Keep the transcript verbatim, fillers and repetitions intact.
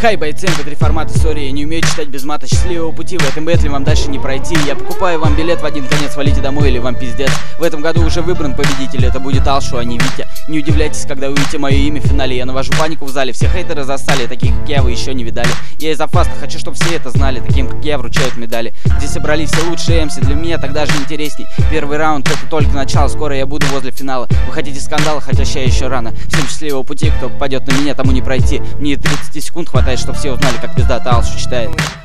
Хай, бойцы, эм пэ три формата, сори, я не умею читать без мата. Счастливого пути, в этом бэтле вам дальше не пройти. Я покупаю вам билет в один конец, валите домой или вам пиздец. В этом году уже выбран победитель, это будет Алшу, а не Витя. Не удивляйтесь, когда увидите мое имя в финале. Я навожу панику в зале, все хейтеры застали, таких как я вы еще не видали. Я из-за фаста хочу, чтобы все это знали, таким как я вручают медали. Здесь собрались все лучшие эмси, для меня тогда же интересней. Первый раунд это только начало, скоро я буду возле финала. Вы хотите скандала, хотя ща еще рано. Всем счастливого пути, кто попадет на меня, тому не пройти. Мне тридцать секунд хватает, чтобы все узнали, как пиздата Алшу читает.